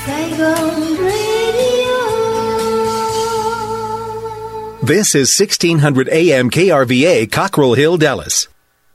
Saigon Radio. This is 1600 AM KRVA, Cockrell Hill, Dallas.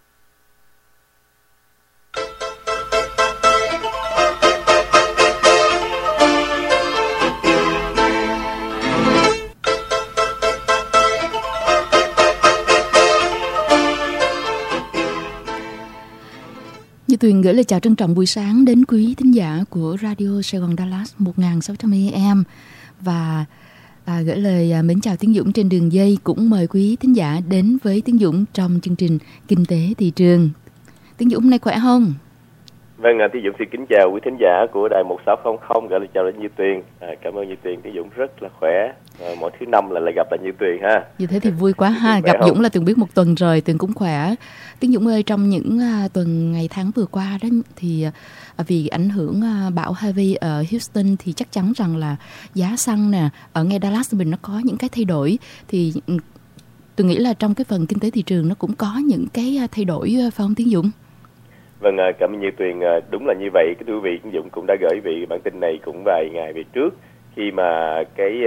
Như Tuyền gửi lời chào trân trọng buổi sáng đến quý thính giả của Radio Sài Gòn Dallas 1600 AM và gửi lời mến chào Tiến Dũng trên đường dây. Cũng mời quý thính giả đến với Tiến Dũng trong chương trình Kinh tế thị trường. Tiến Dũng hôm nay khỏe không? Vâng, Tiến Dũng xin kính chào quý thính giả của đài 1600, gửi lời chào đến Như Tuyền. Cảm ơn Như Tuyền, Tiến Dũng rất là khỏe. Mỗi thứ năm lại gặp lại Như Tuyền ha. Như thế thì vui quá ha. Gặp Dũng là Tuyền biết một tuần rồi, Tuyền cũng khỏe. Tiến Dũng ơi, trong những tuần ngày tháng vừa qua đó thì vì ảnh hưởng bão Harvey ở Houston thì chắc chắn rằng là giá xăng nè ở ngay Dallas mình nó có những cái thay đổi, thì tôi nghĩ là trong cái phần kinh tế thị trường nó cũng có những cái thay đổi phải không Tiến Dũng? Vâng, cảm ơn Như Tuyền. Đúng là như vậy. Cái quý vị Tiến Dũng cũng đã gửi vị bản tin này cũng vài ngày về trước, khi mà cái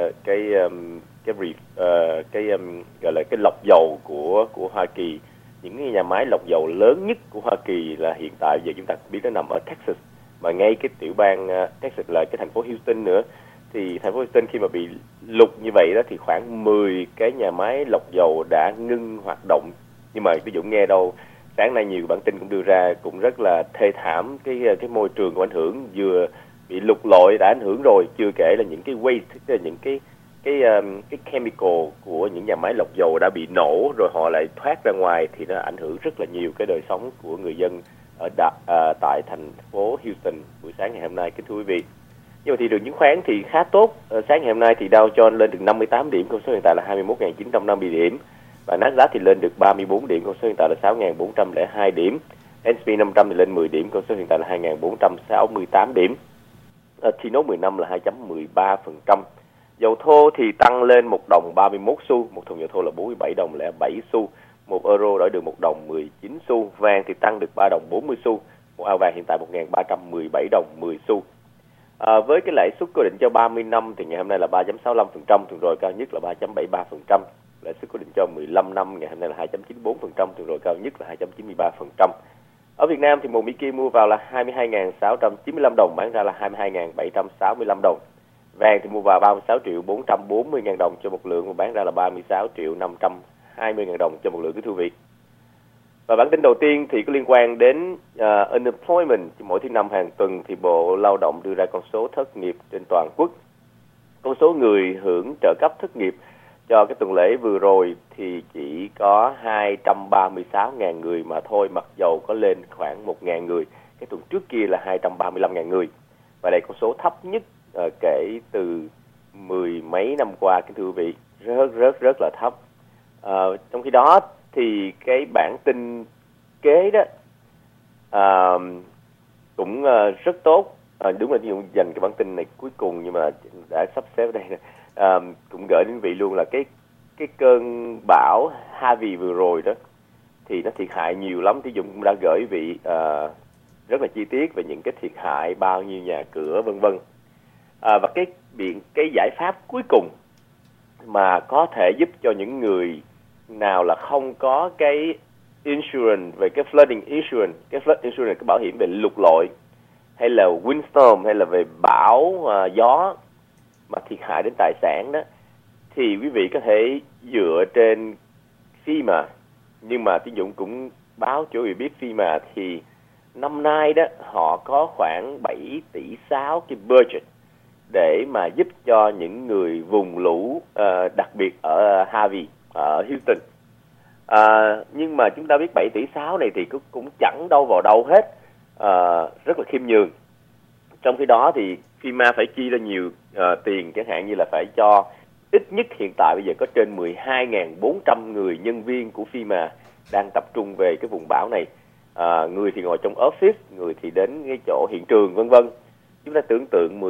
gọi là cái lọc dầu của Hoa Kỳ, những cái nhà máy lọc dầu lớn nhất của Hoa Kỳ là hiện tại giờ chúng ta biết nó nằm ở Texas, mà ngay cái tiểu bang Texas là cái thành phố Houston nữa. Thì thành phố Houston khi mà bị lụt như vậy đó thì khoảng 10 cái nhà máy lọc dầu đã ngưng hoạt động. Nhưng mà ví dụ nghe đâu sáng nay nhiều bản tin cũng đưa ra cũng rất là thê thảm, cái môi trường có ảnh hưởng, vừa bị lụt lội đã ảnh hưởng rồi, chưa kể là những cái waste, những cái chemical của những nhà máy lọc dầu đã bị nổ rồi họ lại thoát ra ngoài, thì nó ảnh hưởng rất là nhiều cái đời sống của người dân ở tại thành phố Houston buổi sáng ngày hôm nay, kính thưa quý vị. Nhưng mà thị trường chứng khoán thì khá tốt. Sáng ngày hôm nay thì Dow Jones lên được 58 điểm, con số hiện tại là 21.950 điểm. Và Nasdaq thì lên được 34 điểm, con số hiện tại là 6.402 điểm. S&P 500 thì lên 10 điểm, con số hiện tại là 2.468 điểm. T-Nốt 15 là 2.13%. Dầu thô thì tăng lên 1 đồng 31 xu, một thùng dầu thô là 47 đồng 07 xu. 1 euro đổi được 1 đồng 19 xu. Vàng thì tăng được 3 đồng 40 xu. Một ao vàng hiện tại 1.317 đồng 10 xu. Với cái lãi suất cố định cho 30 năm thì ngày hôm nay là 3.65%, tuần rồi cao nhất là 3.73%. Lãi suất cố định cho 15 năm ngày hôm nay là 2.94%, tuần rồi cao nhất là 2.93%. Ở Việt Nam thì một Mỹ Kim mua vào là 22.695 đồng, bán ra là 22.765 đồng. Vàng thì mua vào 36.440.000 đồng cho một lượng, và bán ra là 36.520.000 đồng cho một lượng, quý thưa quý vị. Và bản tin đầu tiên thì có liên quan đến unemployment. Mỗi thứ năm hàng tuần thì Bộ Lao động đưa ra con số thất nghiệp trên toàn quốc. Con số người hưởng trợ cấp thất nghiệp cho cái tuần lễ vừa rồi thì chỉ có 236.000 người mà thôi, mặc dầu có lên khoảng 1.000 người. Cái tuần trước kia là 235.000 người. Và đây con số thấp nhất kể từ 10 mấy năm qua, kính thưa quý vị, rất là thấp. Trong khi đó thì cái bản tin kế đó cũng rất tốt. Đúng là dành cái bản tin này cuối cùng, nhưng mà đã sắp xếp đây cũng gửi đến vị luôn là cái cơn bão Harvey vừa rồi đó thì nó thiệt hại nhiều lắm. Thí dụ cũng đã gửi vị rất là chi tiết về những cái thiệt hại, bao nhiêu nhà cửa vân vân. Và cái giải pháp cuối cùng mà có thể giúp cho những người nào là không có cái insurance về cái flooding insurance, cái flood insurance, cái bảo hiểm về lụt lội hay là windstorm hay là về bão gió mà thiệt hại đến tài sản đó, thì quý vị có thể dựa trên FEMA. Nhưng mà Tiến Dũng cũng báo cho quý vị biết FEMA thì năm nay đó họ có khoảng 7 tỷ 6 cái budget để mà giúp cho những người vùng lũ, đặc biệt ở Harvey, ở Houston. Nhưng mà chúng ta biết 7 tỷ 6 này thì cũng chẳng đâu vào đâu hết, rất là khiêm nhường. Trong khi đó thì FEMA phải chi ra nhiều tiền, chẳng hạn như là phải cho ít nhất hiện tại bây giờ có trên 12.400 người nhân viên của FEMA đang tập trung về cái vùng bão này. Người thì ngồi trong office, người thì đến cái chỗ hiện trường vân vân. Chúng ta tưởng tượng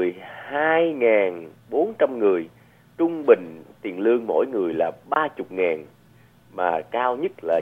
12.400 người, trung bình tiền lương mỗi người là 30.000, mà cao nhất là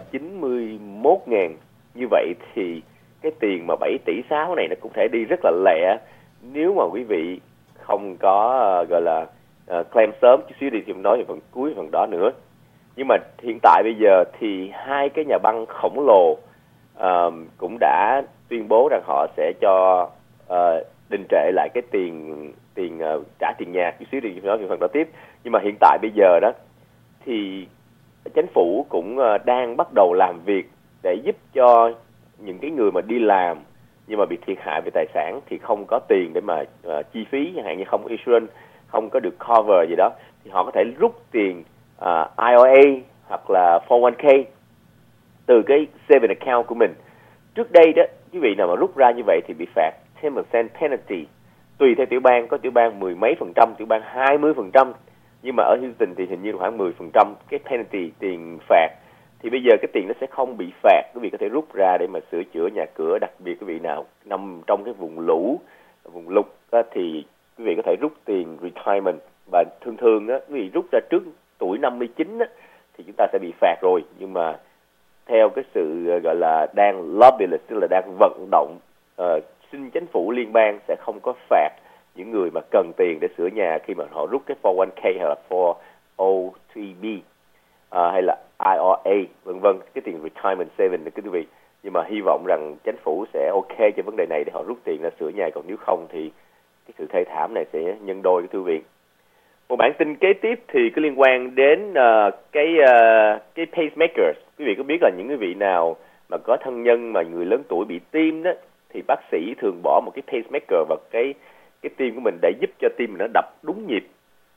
91.000. Như vậy thì cái tiền mà 7 tỷ 6 này nó cũng thể đi rất là lẹ nếu mà quý vị không có gọi là claim sớm, chút xíu đi thì nói về phần cuối phần đó nữa. Nhưng mà hiện tại bây giờ thì hai cái nhà băng khổng lồ cũng đã tuyên bố rằng họ sẽ cho đình trệ lại cái tiền trả tiền nhà. Chút xíu thì nói về phần đó tiếp. Nhưng mà hiện tại bây giờ đó thì chính phủ cũng đang bắt đầu làm việc để giúp cho những cái người mà đi làm nhưng mà bị thiệt hại về tài sản thì không có tiền để mà chi phí, chẳng hạn như không có insurance, không có được cover gì đó, thì họ có thể rút tiền IRA hoặc là 401k từ cái saving account của mình. Trước đây đó, quý vị nào mà rút ra như vậy thì bị phạt 10% penalty. Tùy theo tiểu bang, có tiểu bang 10 mấy %, tiểu bang 20%. Nhưng mà ở Houston thì hình như khoảng 10% cái penalty, tiền phạt. Thì bây giờ cái tiền nó sẽ không bị phạt, quý vị có thể rút ra để mà sửa chữa nhà cửa, đặc biệt quý vị nào nằm trong cái vùng lũ, vùng lụt đó, thì quý vị có thể rút tiền retirement. Và thường á, quý vị rút ra trước tuổi 59 á, thì chúng ta sẽ bị phạt rồi. Nhưng mà theo cái sự gọi là đang lobbyist, tức là đang vận động xin chính phủ liên bang sẽ không có phạt những người mà cần tiền để sửa nhà khi mà họ rút cái 401k hay là 403b hay là IRA vân vân, cái tiền retirement saving đó quý vị. Nhưng mà hy vọng rằng chính phủ sẽ ok cho vấn đề này để họ rút tiền ra sửa nhà, còn nếu không thì cái sự thê thảm này sẽ nhân đôi cái thư viện. Một bản tin kế tiếp thì có liên quan đến cái pacemakers. Quý vị có biết là những quý vị nào mà có thân nhân mà người lớn tuổi bị tim đó thì bác sĩ thường bỏ một cái pacemaker vào cái tim của mình để giúp cho tim mình nó đập đúng nhịp.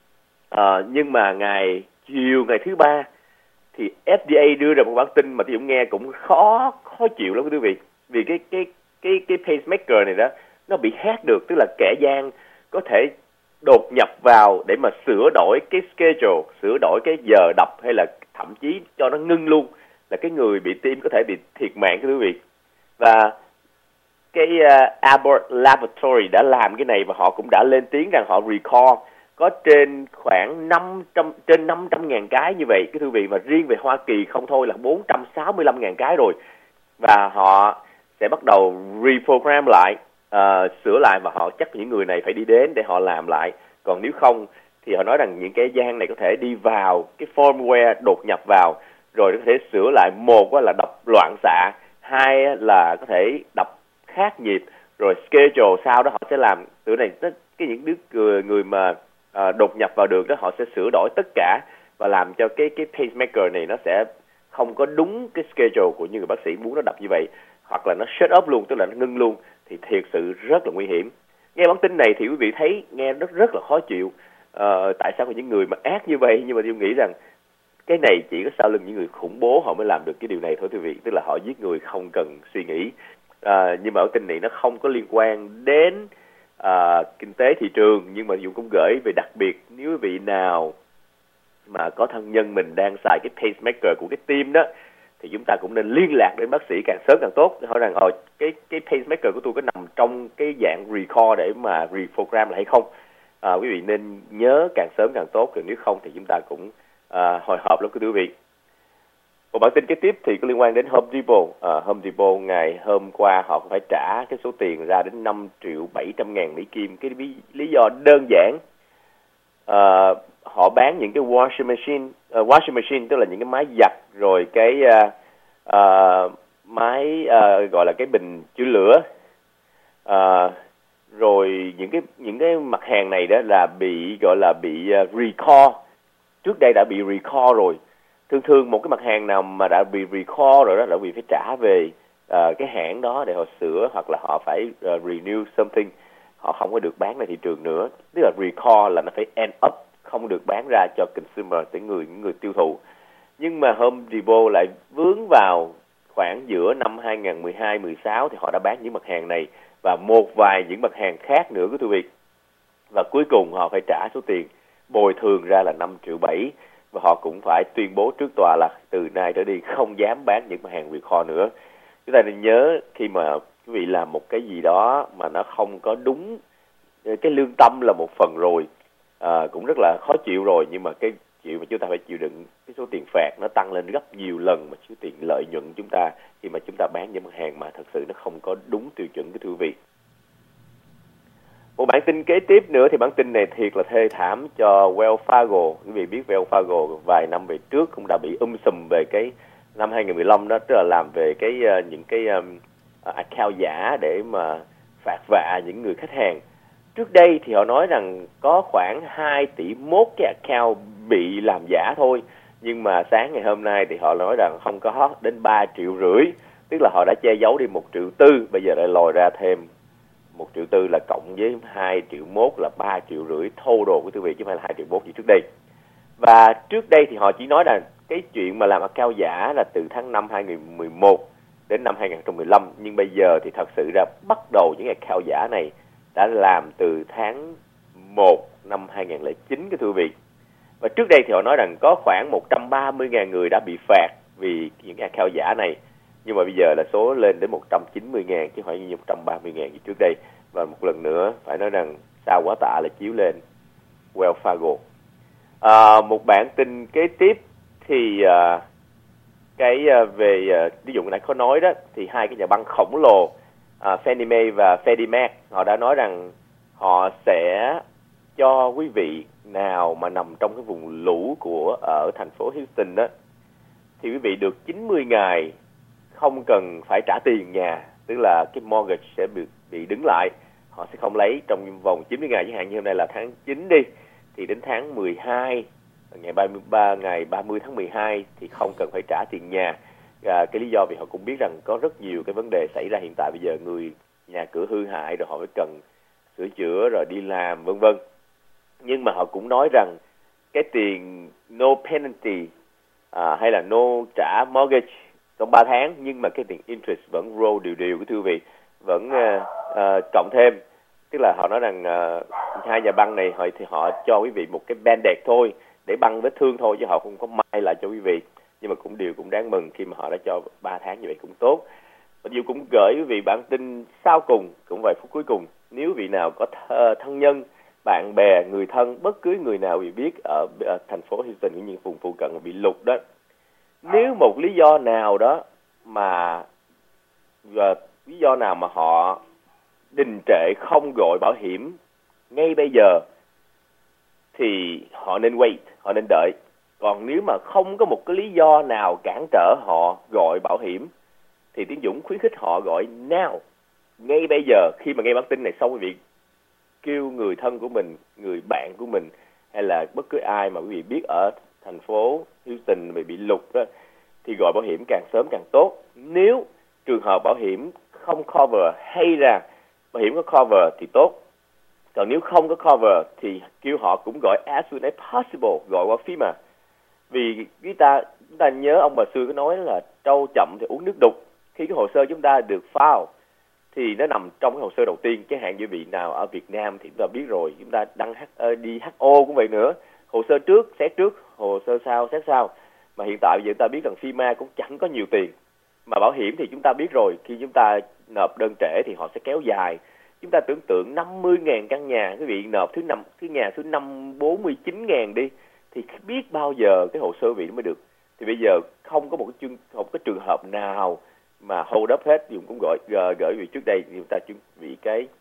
Nhưng mà chiều ngày thứ Ba thì FDA đưa ra một bản tin mà tôi nghe cũng khó chịu lắm quý vị. Vì cái pacemaker này đó nó bị hack được, tức là kẻ gian có thể đột nhập vào để mà sửa đổi cái schedule, sửa đổi cái giờ đập hay là thậm chí cho nó ngưng luôn, là cái người bị tim có thể bị thiệt mạng quý vị. Và cái Abbott Laboratory đã làm cái này và họ cũng đã lên tiếng rằng họ recall có trên khoảng 500.000 cái như vậy cái thư vị, mà riêng về Hoa Kỳ không thôi là 465.000 cái rồi. Và họ sẽ bắt đầu reprogram lại, sửa lại, và họ chắc những người này phải đi đến để họ làm lại. Còn nếu không thì họ nói rằng những cái gian này có thể đi vào cái firmware, đột nhập vào rồi có thể sửa lại. Một là đập loạn xạ, hai là có thể đập khác nhịp, rồi schedule sau đó họ sẽ làm từ này những đứa người mà đột nhập vào được đó, họ sẽ sửa đổi tất cả và làm cho cái pacemaker này nó sẽ không có đúng cái schedule của những người bác sĩ muốn nó đập như vậy, hoặc là nó shut off luôn, tức là nó ngưng luôn, thì thiệt sự rất là nguy hiểm. Nghe bản tin này thì quý vị thấy nghe rất là khó chịu. Tại sao có những người mà ác như vậy? Nhưng mà tôi nghĩ rằng cái này chỉ có sau lưng những người khủng bố họ mới làm được cái điều này thôi quý vị, tức là họ giết người không cần suy nghĩ. Nhưng mà bản tin này nó không có liên quan đến kinh tế thị trường, nhưng mà Dũng cũng gửi về, đặc biệt nếu quý vị nào mà có thân nhân mình đang xài cái pacemaker của cái tim đó thì chúng ta cũng nên liên lạc đến bác sĩ càng sớm càng tốt, để hỏi rằng cái pacemaker của tôi có nằm trong cái dạng recall để mà reprogram lại hay không. Quý vị nên nhớ càng sớm càng tốt, còn nếu không thì chúng ta cũng hồi hộp lắm quý vị. Một bản tin kế tiếp thì có liên quan đến Home Depot. Home Depot ngày hôm qua họ phải trả cái số tiền ra đến 5.700.000 Mỹ Kim. Cái lý do đơn giản, họ bán những cái washing machine tức là những cái máy giặt, rồi cái máy gọi là cái bình chứa lửa, rồi những cái mặt hàng này đó là bị recall. Trước đây đã bị recall rồi. Thường một cái mặt hàng nào mà đã bị recall rồi đó là bị phải trả về cái hãng đó để họ sửa, hoặc là họ phải renew something, họ không có được bán ra thị trường nữa. Tức là recall là nó phải end up, không được bán ra cho consumer, tới những người tiêu thụ. Nhưng mà Home Depot lại vướng vào khoảng giữa năm 2012-16 thì họ đã bán những mặt hàng này và một vài những mặt hàng khác nữa quý vị. Và cuối cùng họ phải trả số tiền bồi thường ra là 5.7 triệu, và họ cũng phải tuyên bố trước tòa là từ nay trở đi không dám bán những mặt hàng recall nữa. Chúng ta nên nhớ, khi mà quý vị làm một cái gì đó mà nó không có đúng, cái lương tâm là một phần rồi, cũng rất là khó chịu rồi, nhưng mà cái chuyện mà chúng ta phải chịu đựng cái số tiền phạt nó tăng lên gấp nhiều lần mà số tiền lợi nhuận chúng ta khi mà chúng ta bán những mặt hàng mà thật sự nó không có đúng tiêu chuẩn cái thưa vị. Một bản tin kế tiếp nữa thì bản tin này thiệt là thê thảm cho Wells Fargo. Quý vị biết Wells Fargo vài năm về trước cũng đã bị sùm về cái năm 2015 đó, tức là làm về những cái account giả để mà phạt vạ những người khách hàng. Trước đây thì họ nói rằng có khoảng 2 tỷ mốt cái account bị làm giả thôi. Nhưng mà sáng ngày hôm nay thì họ nói rằng không có, đến 3,5 triệu. Tức là họ đã che giấu đi 1,4 triệu, bây giờ lại lòi ra thêm 1,4 triệu là cộng với 2,1 triệu là 3,5 triệu total của quý vị, chứ không phải là 2,1 triệu như trước đây. Và trước đây thì họ chỉ nói là cái chuyện mà làm account giả là từ tháng 5 2011 đến năm 2015, nhưng bây giờ thì thật sự ra bắt đầu những account giả này đã làm từ tháng 1 năm 2009 cái thưa quý vị. Và trước đây thì họ nói rằng có khoảng 130.000 người đã bị phạt vì những account giả này, nhưng mà bây giờ là số lên đến 190.000 chứ không phải như 130.000 như trước đây. Và một lần nữa phải nói rằng sao quá tạ là chiếu lên Wells Fargo. Một bản tin kế tiếp thì ví dụ nãy có nói đó, thì hai cái nhà băng khổng lồ Fannie Mae và Freddie Mac họ đã nói rằng họ sẽ cho quý vị nào mà nằm trong cái vùng lũ ở thành phố Houston đó, thì quý vị được 90 ngày không cần phải trả tiền nhà, tức là cái mortgage sẽ bị đứng lại, họ sẽ không lấy trong vòng 90 ngày, chẳng hạn như hôm nay là tháng 9 đi, thì đến tháng 12 ngày 30 tháng 12 thì không cần phải trả tiền nhà. Cái lý do vì họ cũng biết rằng có rất nhiều cái vấn đề xảy ra hiện tại bây giờ, người nhà cửa hư hại rồi họ phải cần sửa chữa rồi đi làm vân vân. Nhưng mà họ cũng nói rằng cái tiền no penalty hay là no trả mortgage trong 3 tháng, nhưng mà cái tiền interest vẫn roll đều cái thưa quý vị, vẫn cộng thêm. Tức là họ nói rằng hai nhà băng này thì họ cho quý vị một cái band-aid thôi để băng vết thương thôi, chứ họ không có may lại cho quý vị. Nhưng mà cũng đáng mừng khi mà họ đã cho 3 tháng như vậy cũng tốt. Và dù cũng gửi quý vị bản tin sau cùng, cũng vài phút cuối cùng, nếu vị nào có thân nhân, bạn bè, người thân, bất cứ người nào bị biết ở thành phố Houston những vùng phụ cận bị lụt đó, nếu một lý do nào đó mà họ đình trệ không gọi bảo hiểm ngay bây giờ thì họ nên wait, họ nên đợi. Còn nếu mà không có một cái lý do nào cản trở họ gọi bảo hiểm thì Tiến Dũng khuyến khích họ gọi now, ngay bây giờ. Khi mà nghe bản tin này xong, quý vị kêu người thân của mình, người bạn của mình, hay là bất cứ ai mà quý vị biết ở thành phố Houston bị lụt đó, thì gọi bảo hiểm càng sớm càng tốt. Nếu trường hợp bảo hiểm không cover hay là bảo hiểm có cover thì tốt. Còn nếu không có cover thì kêu họ cũng gọi as soon as possible, gọi qua FEMA. Vì chúng ta nhớ ông bà xưa có nói là trâu chậm thì uống nước đục. Khi cái hồ sơ chúng ta được file thì nó nằm trong cái hồ sơ đầu tiên. Chẳng hạn như vị nào ở Việt Nam thì chúng ta biết rồi, chúng ta đăng đi HO cũng vậy nữa. Hồ sơ trước, xét trước, hồ sơ sau, xét sau. Mà hiện tại bây giờ chúng ta biết rằng FEMA cũng chẳng có nhiều tiền. Mà bảo hiểm thì chúng ta biết rồi, khi chúng ta nộp đơn trễ thì họ sẽ kéo dài. Chúng ta tưởng tượng 50.000 căn nhà, quý vị nộp thứ nhà thứ 49.000 đi, thì biết bao giờ cái hồ sơ vị nó mới được. Thì bây giờ không có một cái trường hợp nào mà hold up hết. Dùng cũng gửi vị trước đây, chúng ta chuẩn bị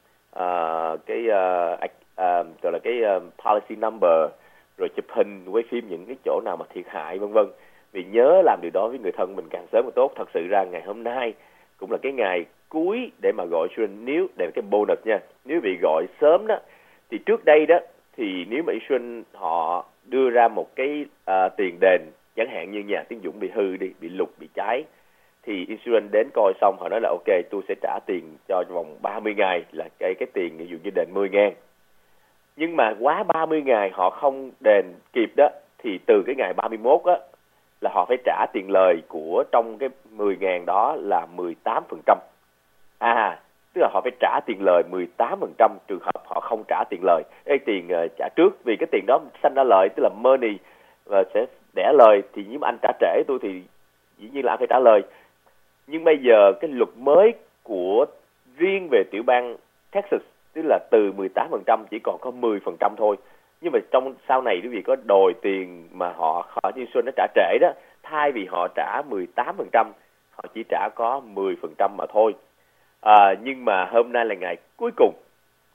gọi là cái policy number, rồi chụp hình, quay phim những cái chỗ nào mà thiệt hại vân vân. Vì nhớ làm điều đó với người thân mình càng sớm càng tốt. Thật sự ra ngày hôm nay cũng là cái ngày cuối để mà gọi insurance, nếu để cái bonus nha. Nếu bị gọi sớm đó, thì trước đây đó thì nếu mà insurance họ đưa ra một cái tiền đền, chẳng hạn như nhà Tiến Dũng bị hư đi, bị lụt, bị cháy, thì insurance đến coi xong họ nói là ok, tôi sẽ trả tiền cho vòng 30 ngày là cái tiền ví dụ như đền 10.000. Nhưng mà quá 30 ngày họ không đền kịp đó, thì từ cái ngày 31 á là họ phải trả tiền lời của trong cái 10.000 đó là 18%. Tức là họ phải trả tiền lời 18% trường hợp họ không trả tiền lời. Cái tiền trả trước, vì cái tiền đó sanh ra lợi, tức là money, và sẽ đẻ lời. Thì nếu mà anh trả trễ tôi thì dĩ nhiên là anh phải trả lời. Nhưng bây giờ cái luật mới của riêng về tiểu bang Texas, tức là từ 18% chỉ còn có 10% thôi. Nhưng mà trong sau này quý vị có đòi tiền mà họ như Xuân nó trả trễ đó, thay vì họ trả 18%, họ chỉ trả có 10% mà thôi. Nhưng mà hôm nay là ngày cuối cùng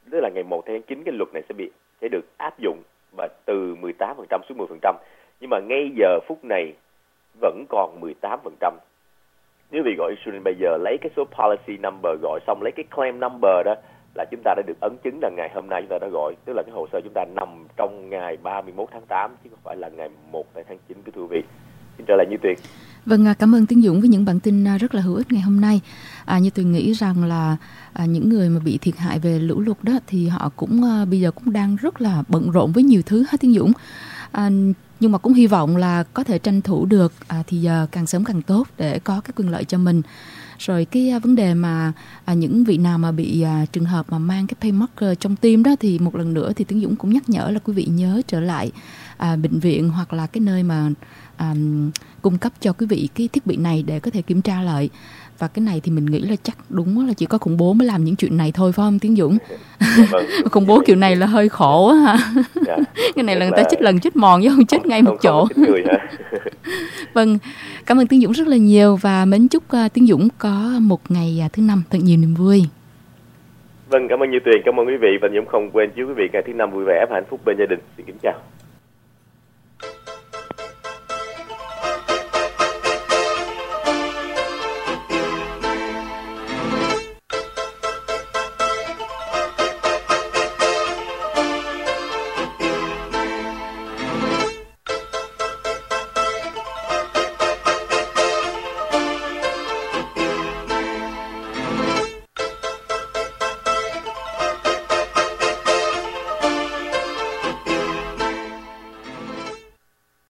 tức là ngày 1 tháng 9 cái luật này sẽ được áp dụng và từ 18% xuống 10%. Nhưng mà ngay giờ phút này vẫn còn 18%. Nếu vị gọi insurance bây giờ lấy cái số policy number gọi xong lấy cái claim number đó là chúng ta đã được ấn chứng là ngày hôm nay chúng ta đã gọi, tức là cái hồ sơ chúng ta nằm trong ngày 31 tháng 8 chứ không phải là ngày 1 tháng 9 của thưa vị. Xin trở lại Như Tuyền. Vâng, cảm ơn Tiến Dũng với những bản tin rất là hữu ích ngày hôm nay. Như Tuyền nghĩ rằng là những người mà bị thiệt hại về lũ lụt đó thì họ cũng bây giờ cũng đang rất là bận rộn với nhiều thứ hết Tiến Dũng. Nhưng mà cũng hy vọng là có thể tranh thủ được thì giờ càng sớm càng tốt để có cái quyền lợi cho mình. Rồi cái vấn đề mà những vị nào mà bị trường hợp mà mang cái paymarker trong tim đó thì một lần nữa thì Tiến Dũng cũng nhắc nhở là quý vị nhớ trở lại bệnh viện hoặc là cái nơi mà cung cấp cho quý vị cái thiết bị này để có thể kiểm tra lại. Và cái này thì mình nghĩ là chắc đúng là chỉ có khủng bố mới làm những chuyện này thôi phải không Tiến Dũng? Khủng bố kiểu này là hơi khổ á hả? Dạ. Cái này là người ta chết lần chết mòn chứ không chết ngay một chỗ. Vâng, cảm ơn Tiến Dũng rất là nhiều và mến chúc Tiến Dũng có một ngày thứ năm thật nhiều niềm vui. Vâng, cảm ơn Như Tuyền, cảm ơn quý vị và Dũng không quên chúc quý vị ngày thứ năm vui vẻ và hạnh phúc bên gia đình. Xin kính chào.